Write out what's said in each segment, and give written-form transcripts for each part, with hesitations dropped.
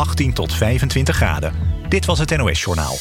18 tot 25 graden. Dit was het NOS Journaal.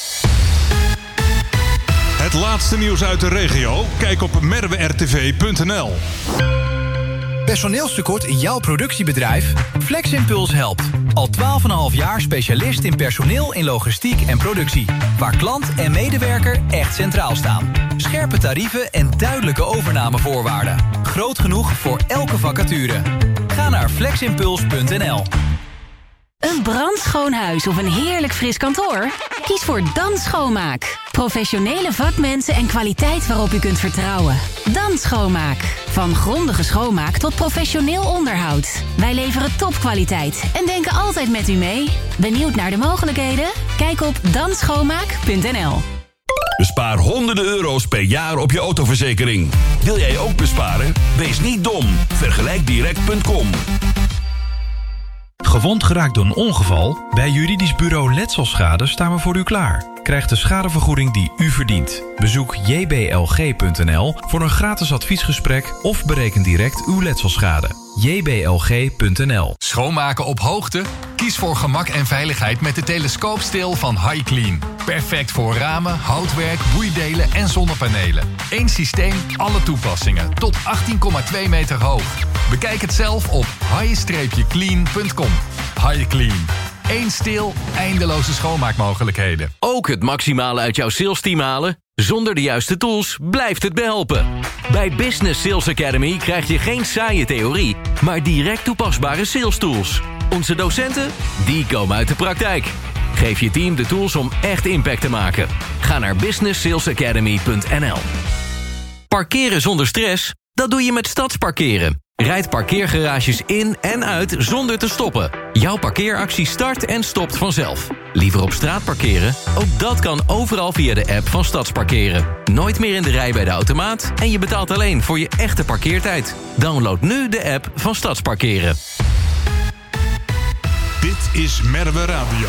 Het laatste nieuws uit de regio? Kijk op merwertv.nl. Personeelstekort in jouw productiebedrijf? FlexImpuls helpt. Al 12,5 jaar specialist in personeel in logistiek en productie. Waar klant en medewerker echt centraal staan. Scherpe tarieven en duidelijke overnamevoorwaarden. Groot genoeg voor elke vacature. Ga naar fleximpuls.nl. Een brandschoon huis of een heerlijk fris kantoor? Kies voor Dan Schoonmaak. Professionele vakmensen en kwaliteit waarop u kunt vertrouwen. Dan Schoonmaak. Van grondige schoonmaak tot professioneel onderhoud. Wij leveren topkwaliteit en denken altijd met u mee. Benieuwd naar de mogelijkheden? Kijk op danschoonmaak.nl. Bespaar honderden euro's per jaar op je autoverzekering. Wil jij ook besparen? Wees niet dom. Vergelijkdirect.com. Gewond geraakt door een ongeval? Bij Juridisch Bureau Letselschade staan we voor u klaar. Krijg de schadevergoeding die u verdient. Bezoek jblg.nl voor een gratis adviesgesprek of bereken direct uw letselschade. jblg.nl. Schoonmaken op hoogte? Kies voor gemak en veiligheid met de telescoopsteel van HiClean. Perfect voor ramen, houtwerk, boeidelen en zonnepanelen. Eén systeem, alle toepassingen. Tot 18,2 meter hoog. Bekijk het zelf op hi-clean.com. HiClean. Eén steel, eindeloze schoonmaakmogelijkheden. Ook het maximale uit jouw salesteam halen? Zonder de juiste tools blijft het behelpen. Bij Business Sales Academy krijg je geen saaie theorie, maar direct toepasbare sales tools. Onze docenten, die komen uit de praktijk. Geef je team de tools om echt impact te maken. Ga naar businesssalesacademy.nl. Parkeren zonder stress? Dat doe je met Stadsparkeren. Rijd parkeergarages in en uit zonder te stoppen. Jouw parkeeractie start en stopt vanzelf. Liever op straat parkeren? Ook dat kan overal via de app van Stadsparkeren. Nooit meer in de rij bij de automaat en je betaalt alleen voor je echte parkeertijd. Download nu de app van Stadsparkeren. Dit is Merwe Radio.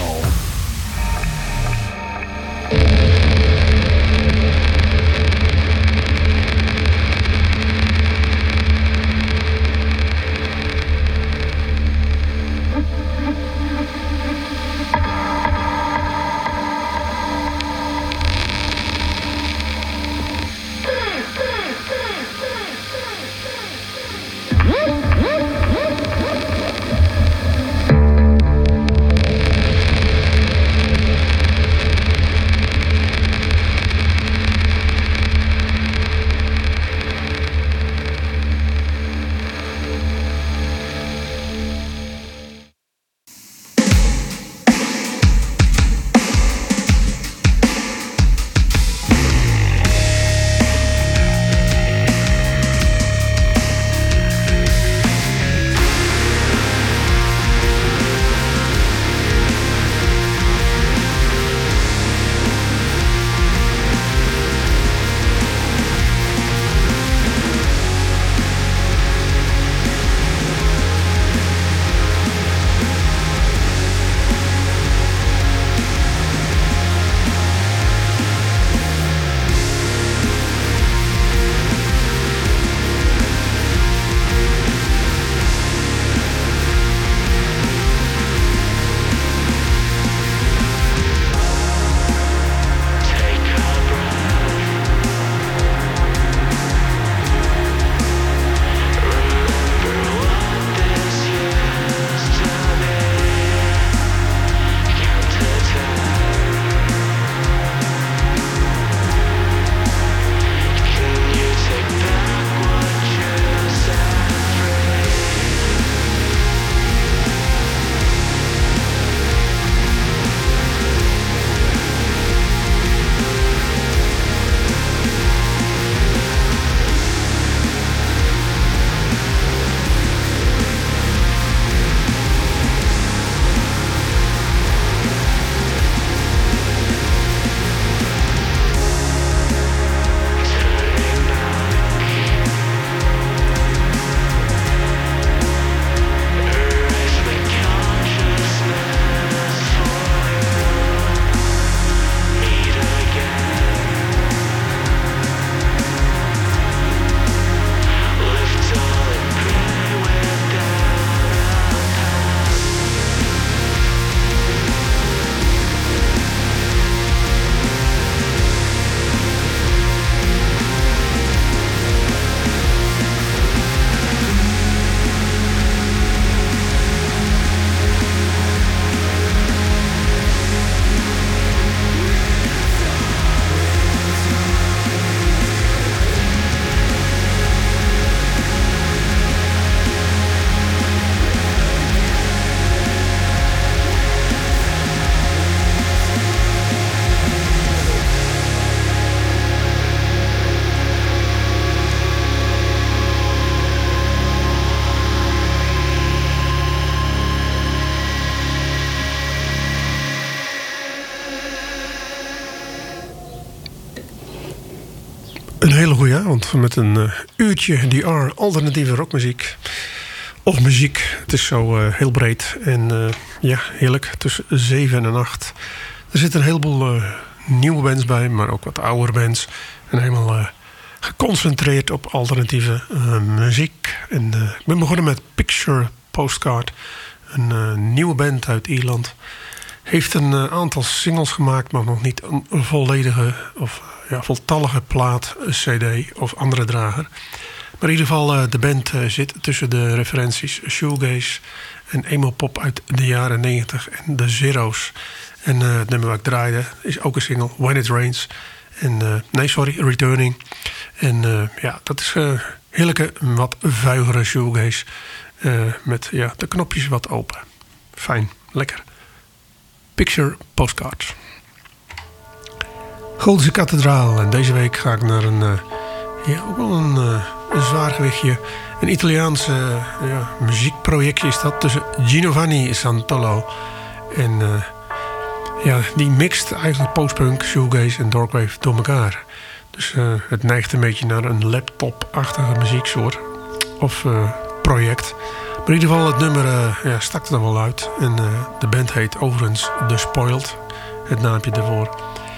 Een hele goede avond met een uurtje DR, alternatieve rockmuziek. Of muziek, het is zo heel breed. En heerlijk, tussen 7 en 8. Er zitten een heleboel nieuwe bands bij, maar ook wat oudere bands. En helemaal geconcentreerd op alternatieve muziek. En ik ben begonnen met Picture Postcard. Een nieuwe band uit Ierland. Heeft een aantal singles gemaakt, maar nog niet een volledige of voltallige plaat, cd of andere drager. Maar in ieder geval, de band zit tussen de referenties shoegaze en emo-pop uit de jaren 90 en de Zero's. En het nummer wat ik draaide is ook een single, When It Rains. En Returning. En dat is heerlijke, wat vuigere shoegaze. Met de knopjes wat open. Fijn, lekker. Picture Postcards. Gotische Kathedraal. En deze week ga ik naar ook wel een zwaar gewichtje. Een Italiaanse muziekprojectje is dat. Tussen Giovanni Santolo. En die mixt eigenlijk postpunk, shoegaze en darkwave door elkaar. Dus het neigt een beetje naar een laptop-achtige muzieksoort. Of project. Maar in ieder geval, het nummer stak er dan wel uit. En de band heet overigens The Spoiled. Het naampje ervoor.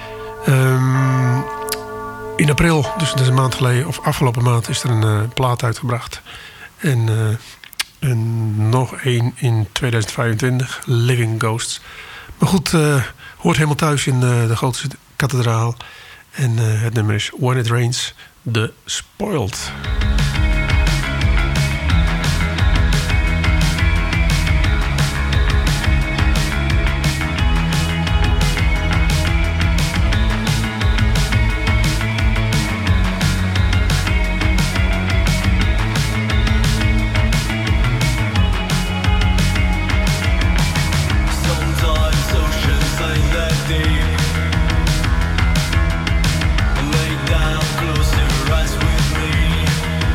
In april, dus dat is een maand geleden, of afgelopen maand, is er een plaat uitgebracht. En nog één in 2025, Living Ghosts. Maar goed, hoort helemaal thuis in de Gotische Kathedraal. En het nummer is When It Rains, The Spoiled. Lay down close your eyes with me.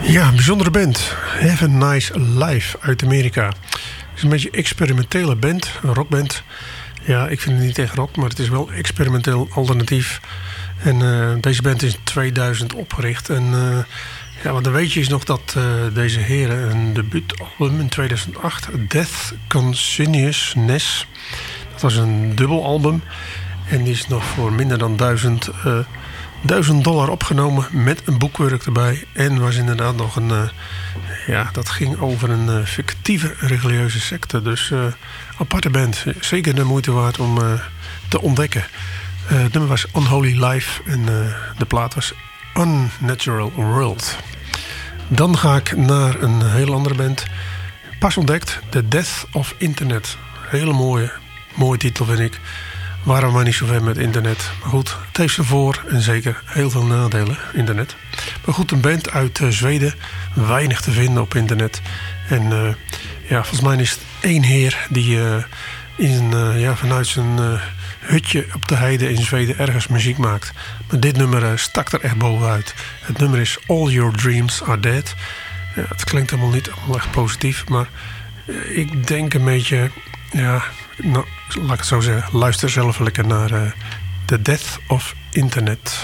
Ja, een bijzondere band. Have a Nice Life uit Amerika. Het is een beetje een experimentele band, een rockband. Ja, ik vind het niet echt rock, maar het is wel experimenteel alternatief. En deze band is in 2000 opgericht. En wat dan weet je is nog dat deze heren een debuutalbum in 2008... Death Consciousness. Dat was een dubbelalbum. En die is nog voor minder dan $1000 opgenomen met een boekwerk erbij. En was inderdaad nog een... dat ging over een fictieve religieuze secte. Dus aparte band. Zeker de moeite waard om te ontdekken. Het nummer was Unholy Life en de plaat was Unnatural World. Dan ga ik naar een heel andere band. Pas ontdekt, The Death of Internet. Hele mooie titel vind ik. Waarom maar niet zo ver met internet. Maar goed, het heeft zijn voor en zeker heel veel nadelen, internet. Maar goed, een band uit Zweden. Weinig te vinden op internet. En volgens mij is het één heer die vanuit zijn hutje op de heide in Zweden ergens muziek maakt. Maar dit nummer stak er echt bovenuit. Het nummer is All Your Dreams Are Dead. Ja, het klinkt helemaal niet echt positief. Maar ik denk een beetje... laat ik het zo zeggen. Luister zelf lekker naar The Death of Internet.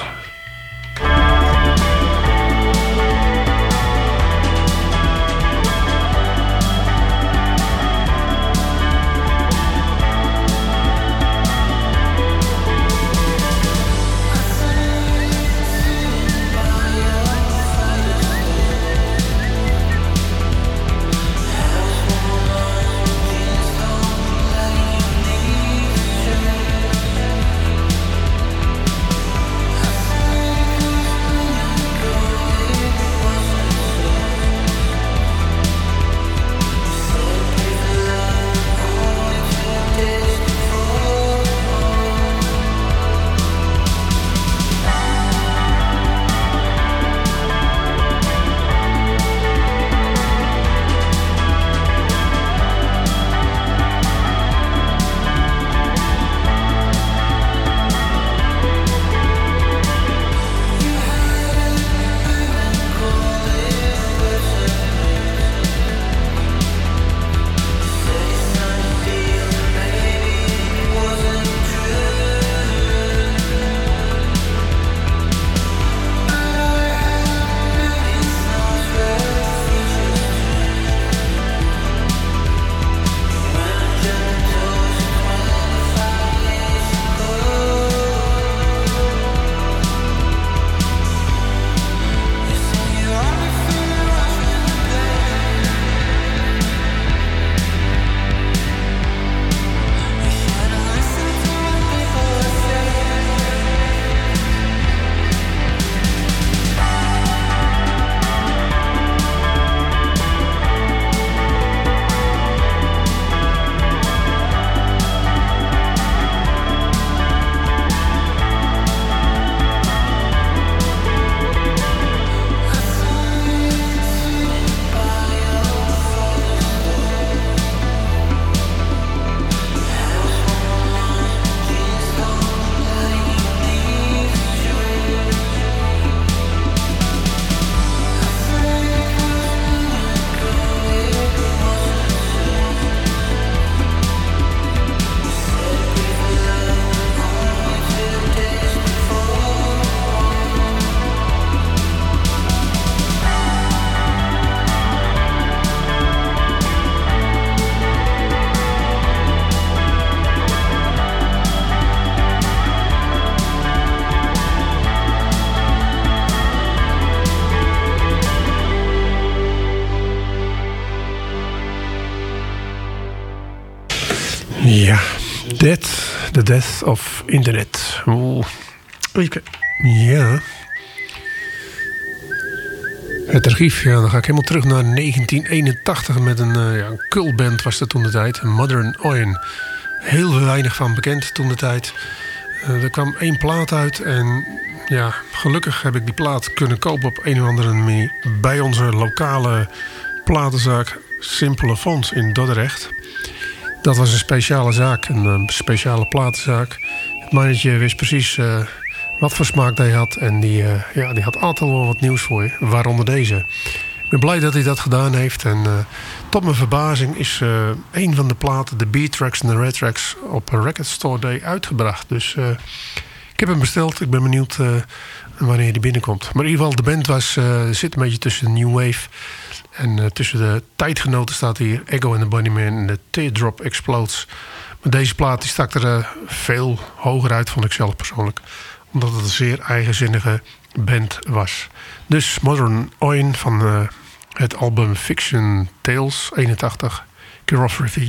Ja, The Death of Internet. Ja. Het archief, dan ga ik helemaal terug naar 1981 met een cultband was dat toen de tijd. Modern Oyen. Heel weinig van bekend toen de tijd. Er kwam 1 plaat uit en gelukkig heb ik die plaat kunnen kopen op een of andere manier bij onze lokale platenzaak Simpele Fonds in Dordrecht. Dat was een speciale zaak, een speciale platenzaak. Het mannetje wist precies wat voor smaak hij had. En die had altijd wel wat nieuws voor je, waaronder deze. Ik ben blij dat hij dat gedaan heeft. En tot mijn verbazing is een van de platen, de B-tracks en de Red Tracks, op Record Store Day uitgebracht. Dus ik heb hem besteld. Ik ben benieuwd wanneer die binnenkomt. Maar in ieder geval, de band zit een beetje tussen New Wave. En tussen de tijdgenoten staat hier Ego and the Bunnymen en de Teardrop Explodes. Maar deze plaat die stak er veel hoger uit, vond ik zelf persoonlijk. Omdat het een zeer eigenzinnige band was. Dus Modern Oin van het album Fiction Tales 81, Choreography.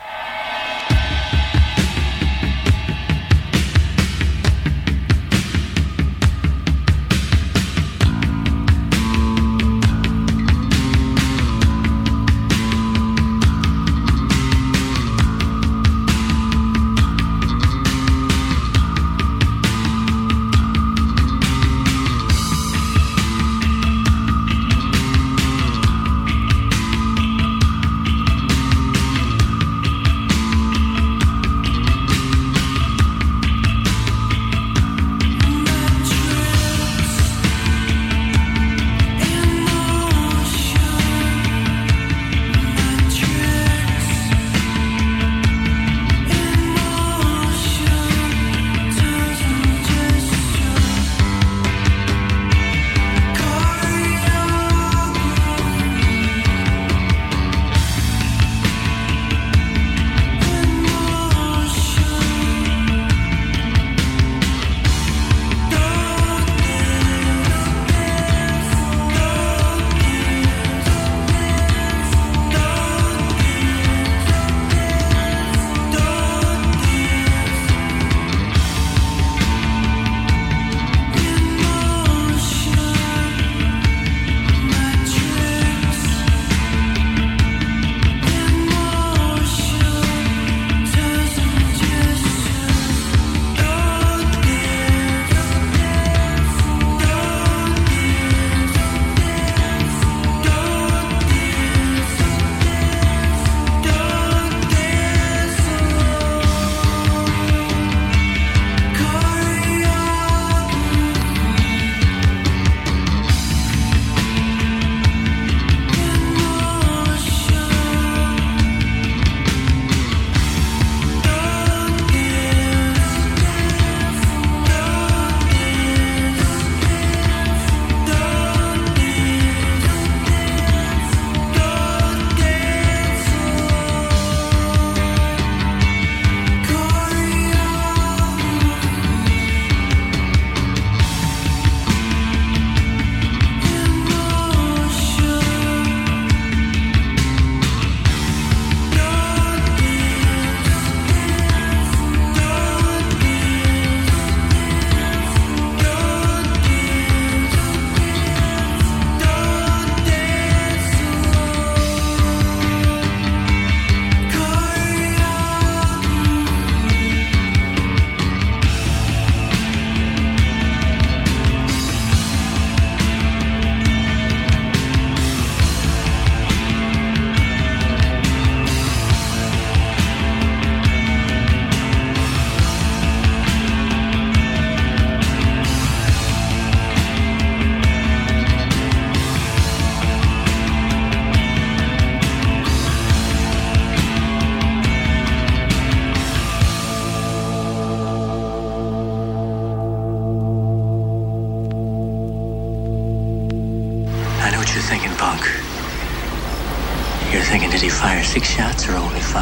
You're thinking, did he fire 6 shots or only 5?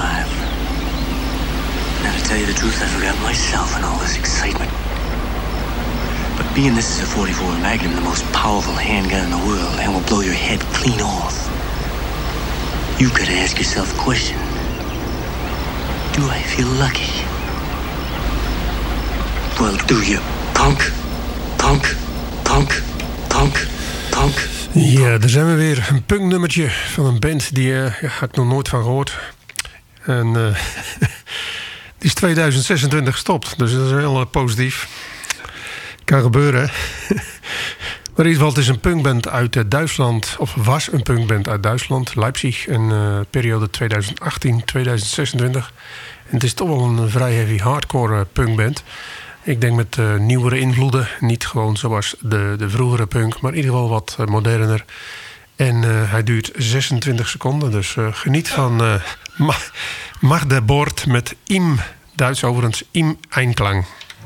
Now, to tell you the truth, I forgot myself in all this excitement. But being this is a .44 Magnum, the most powerful handgun in the world, and will blow your head clean off, you've got to ask yourself a question. Do I feel lucky? Well, do you, punk? Punk? Punk? Punk? Punk? Ja, daar zijn we weer. Een punknummertje van een band die had ik nog nooit van gehoord. En die is 2026 gestopt. Dus dat is heel positief. Kan gebeuren. Maar in ieder geval, het is een punkband uit Duitsland. Of was een punkband uit Duitsland. Leipzig. En periode 2018-2026. En het is toch wel een vrij heavy hardcore punkband. Ik denk met nieuwere invloeden. Niet gewoon zoals de vroegere punk. Maar in ieder geval wat moderner. En hij duurt 26 seconden. Dus geniet van Magdeburg met Im, Duits overigens, Im Einklang.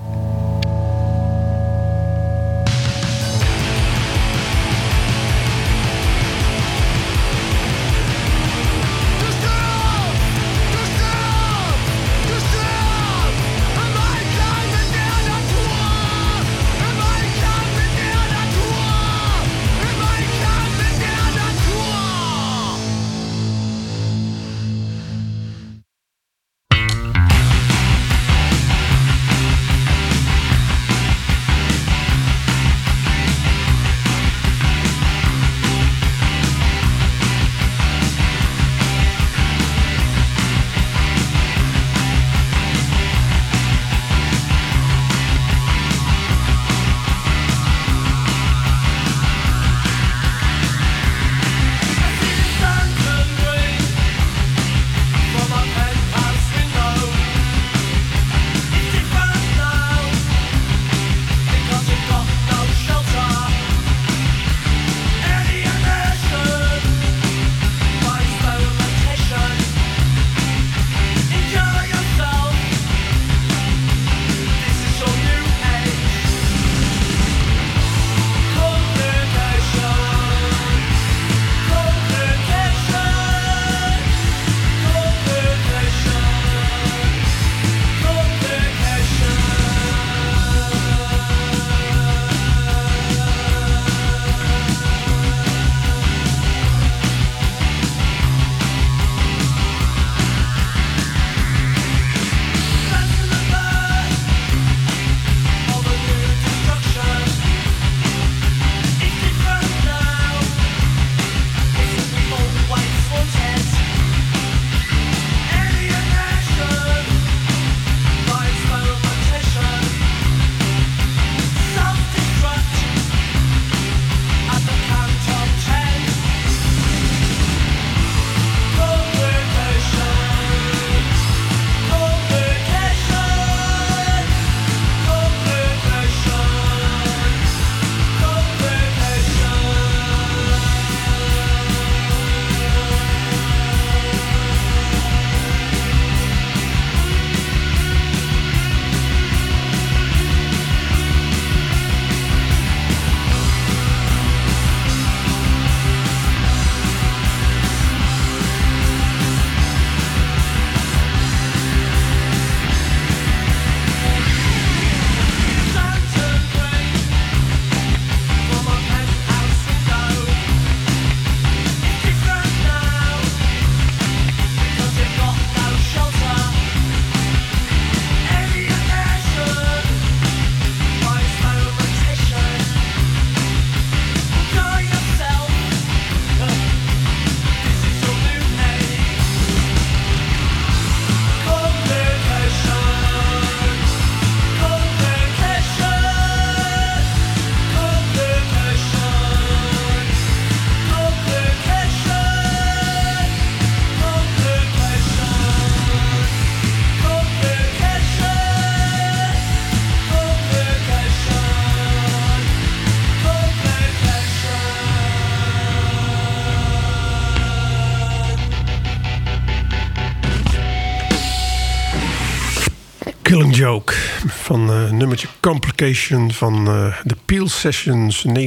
Killing Joke van nummertje Complication van de Peel Sessions 1979-81.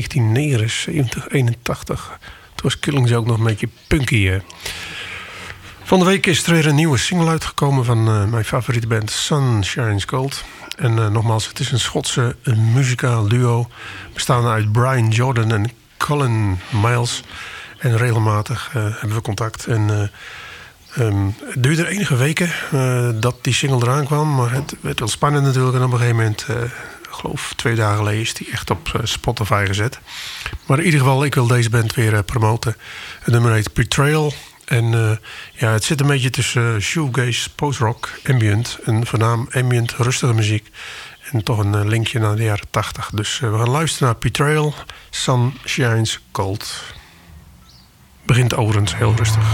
Toen was Killing Joke nog een beetje punky. Van de week is er weer een nieuwe single uitgekomen van mijn favoriete band Sun Shines Gold. En nogmaals, het is een Schotse muzikaal duo bestaande uit Brian Jordan en Colin Miles. En regelmatig hebben we contact. En het duurde enige weken dat die single eraan kwam. Maar het werd wel spannend natuurlijk. En op een gegeven moment, ik geloof 2 dagen geleden, is die echt op Spotify gezet. Maar in ieder geval, ik wil deze band weer promoten. Het nummer heet Betrayal. En ja, het zit een beetje tussen shoegaze, post-rock, ambient. En voornaam ambient, rustige muziek. En toch een linkje naar de jaren 80. Dus we gaan luisteren naar Betrayal, Sun Shines Gold. Begint overigens heel rustig.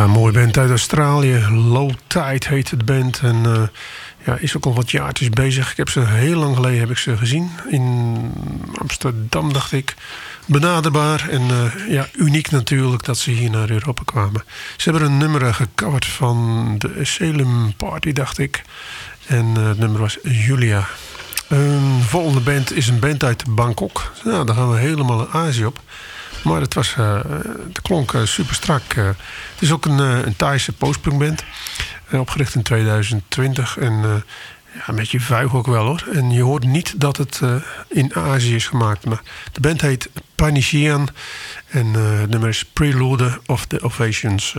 Ja, een mooie band uit Australië. Low Tide heet het band. En is ook al wat jaartjes bezig. Ik heb ze heel lang geleden gezien. In Amsterdam, dacht ik. Benaderbaar en uniek natuurlijk dat ze hier naar Europa kwamen. Ze hebben een nummer gecoverd van de Salem Party, dacht ik. En het nummer was Julia. Een volgende band is een band uit Bangkok. Nou, daar gaan we helemaal in Azië op. Maar het klonk super strak. Het is ook een Thaise postpunkband. Opgericht in 2020. En een beetje vuig ook wel hoor. En je hoort niet dat het in Azië is gemaakt. Maar de band heet Panisian. En het nummer is Prelude of the Ovations.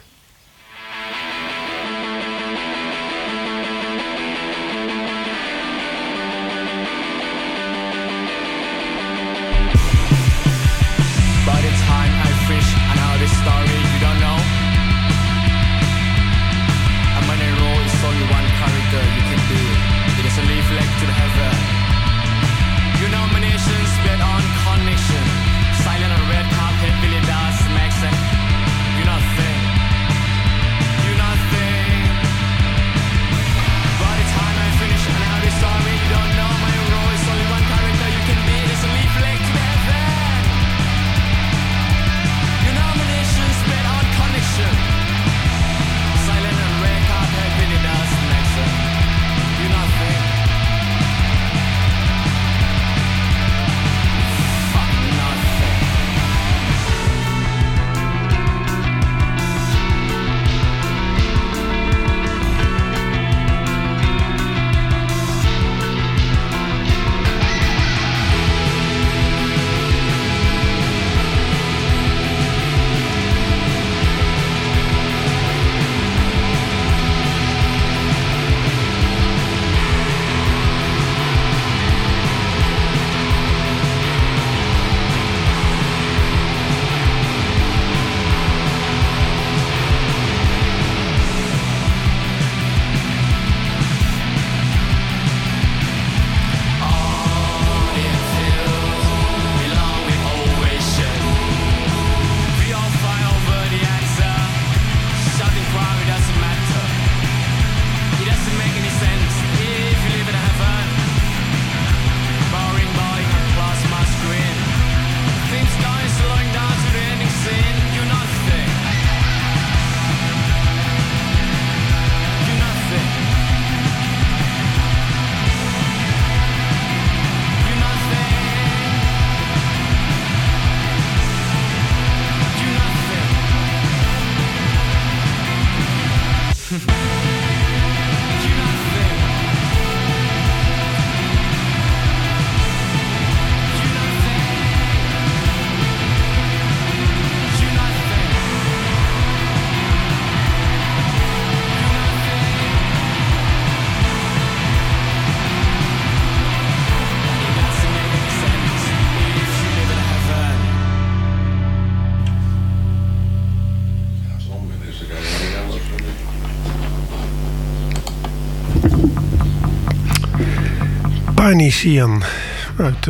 Panisian uit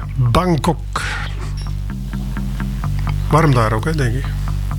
Bangkok. Warm daar ook, hè, denk ik.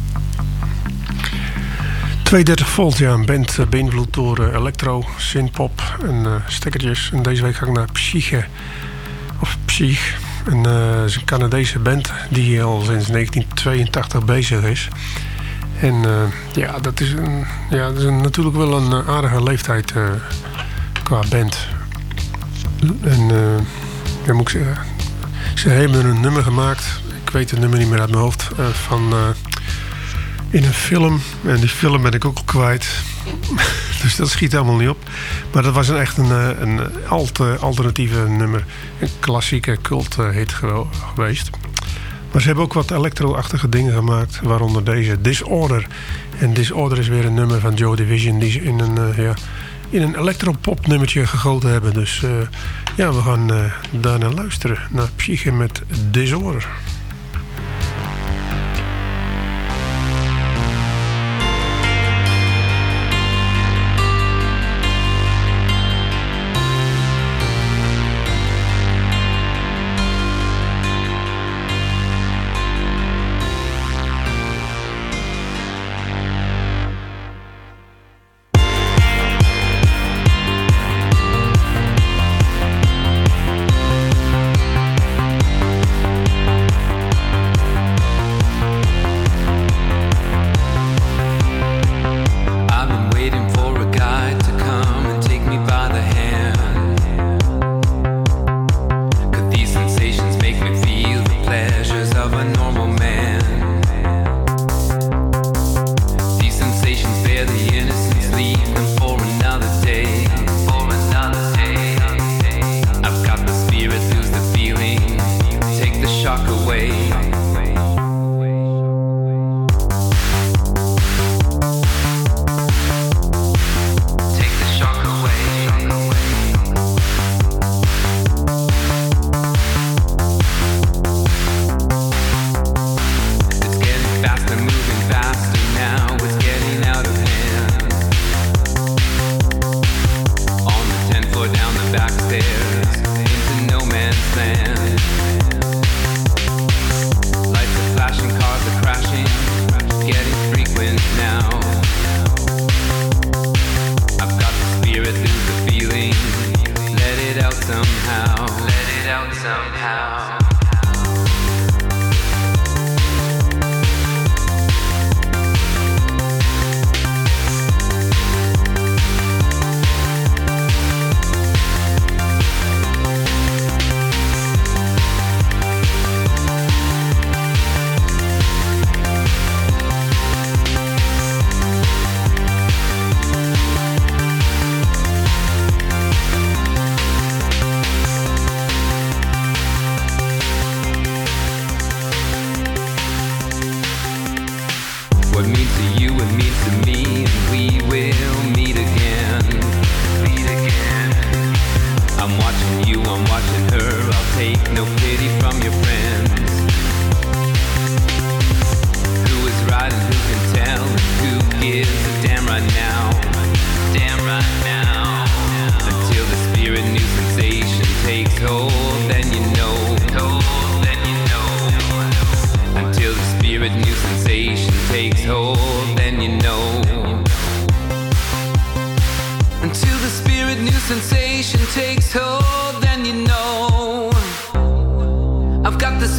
32 volt, ja, een band beïnvloed door electro, synthpop en stekkertjes. En deze week ga ik naar Psyche. Of Psyche. En het is een Canadese band die al sinds 1982 bezig is. En dat is natuurlijk wel een aardige leeftijd qua band. En moet ik zeggen, ze hebben een nummer gemaakt. Ik weet het nummer niet meer uit mijn hoofd. In een film. En die film ben ik ook al kwijt. Dus dat schiet helemaal niet op. Maar dat was echt een alternatieve nummer. Een klassieke cult hit geweest. Maar ze hebben ook wat electro-achtige dingen gemaakt. Waaronder deze Disorder. En Disorder is weer een nummer van Joy Division. Die ze in een electropop nummertje gegoten hebben. Dus we gaan daarna luisteren. Naar Psyche met Disorder. take no pity from your friends. Who is right and who can tell? Who gives a damn right now? Damn right now. Until the spirit new sensation takes hold, then you know. Then you know. Until the spirit new sensation takes hold, then you know. Until the spirit new sensation takes hold, then you know. I've got the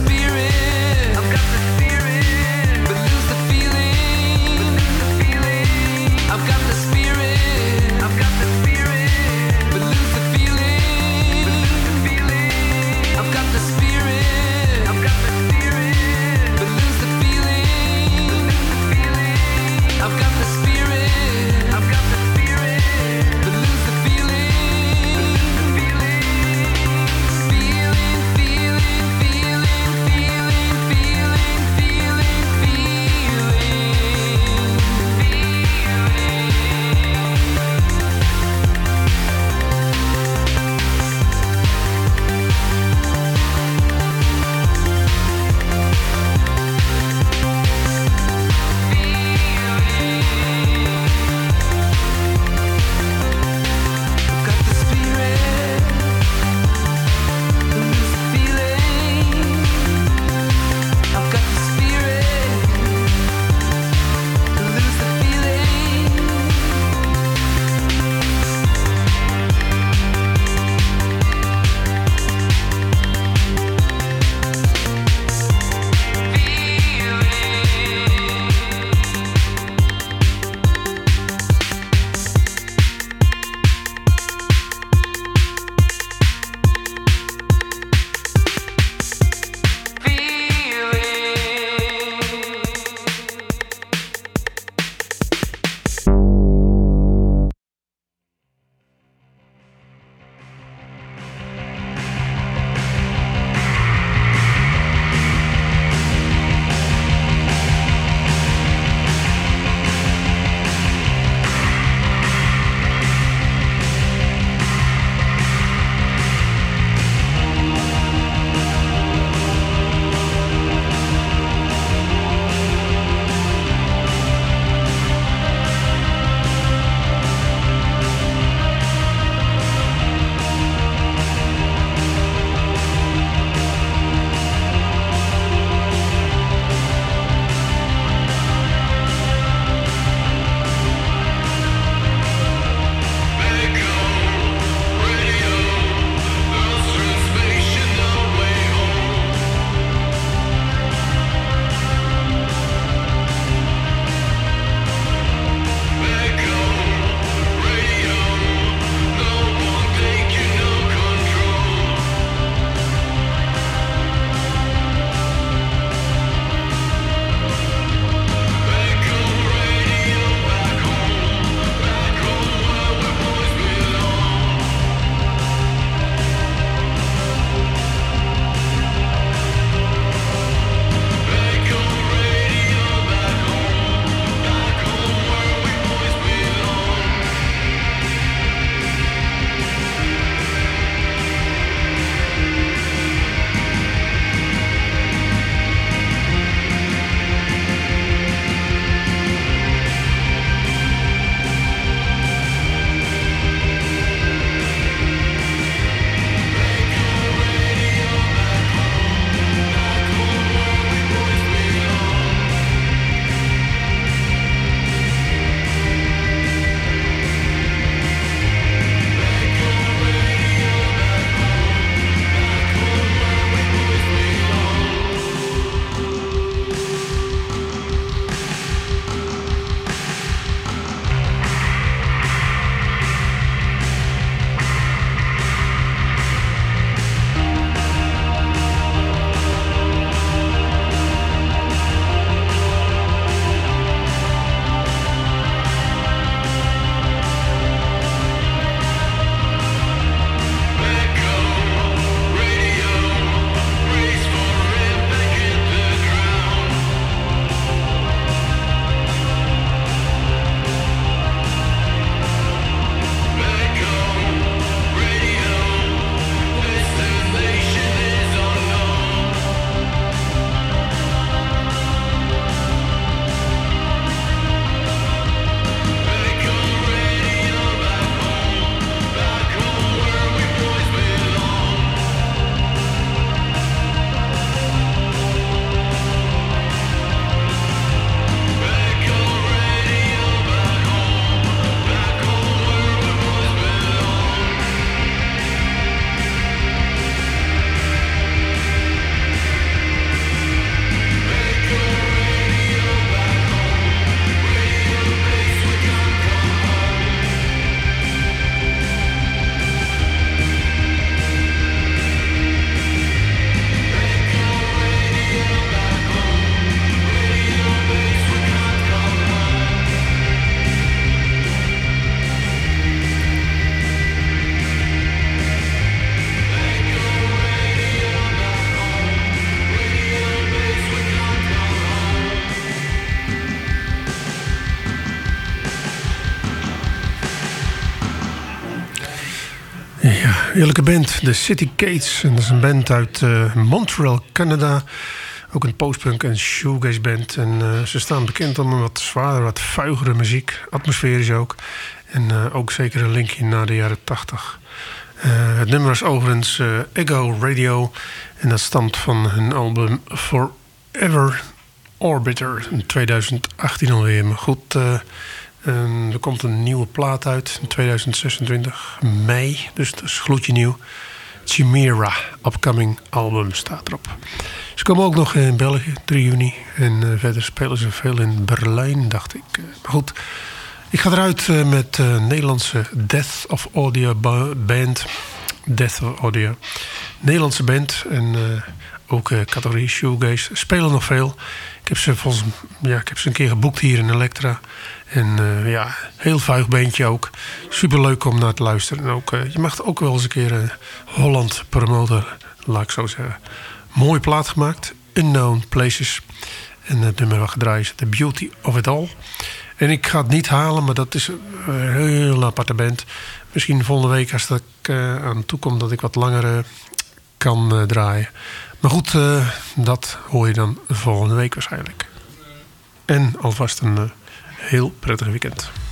heerlijke band, de City Cates. En dat is een band uit Montreal, Canada. Ook een postpunk en shoegaze band. En ze staan bekend om een wat zwaarder, wat vuigere muziek. Atmosferisch ook. En ook zeker een linkje naar de jaren 80. Het nummer is overigens Ego Radio. En dat stamt van hun album Forever Orbiter in 2018 alweer. Maar goed, er komt een nieuwe plaat uit in 2026, mei. Dus dat is gloedje nieuw. Chimera, upcoming album, staat erop. Ze komen ook nog in België, 3 juni. En verder spelen ze veel in Berlijn, dacht ik. Maar goed, ik ga eruit met Nederlandse Death of Audio band. Death of Audio. Nederlandse band. En ook categorie shoegaze. Spelen nog veel. Ik heb ze een keer geboekt hier in Elektra. En heel vuig bandje ook. Superleuk om naar te luisteren. En ook, je mag ook wel eens een keer Holland promoten, laat ik zo zeggen. Mooie plaat gemaakt. Unknown Places. En het nummer wat gedraaid is The Beauty of It All. En ik ga het niet halen, maar dat is een heel aparte band. Misschien volgende week als ik aan toe kom dat ik wat langer kan draaien. Maar goed, dat hoor je dan volgende week waarschijnlijk. En alvast een heel prettig weekend.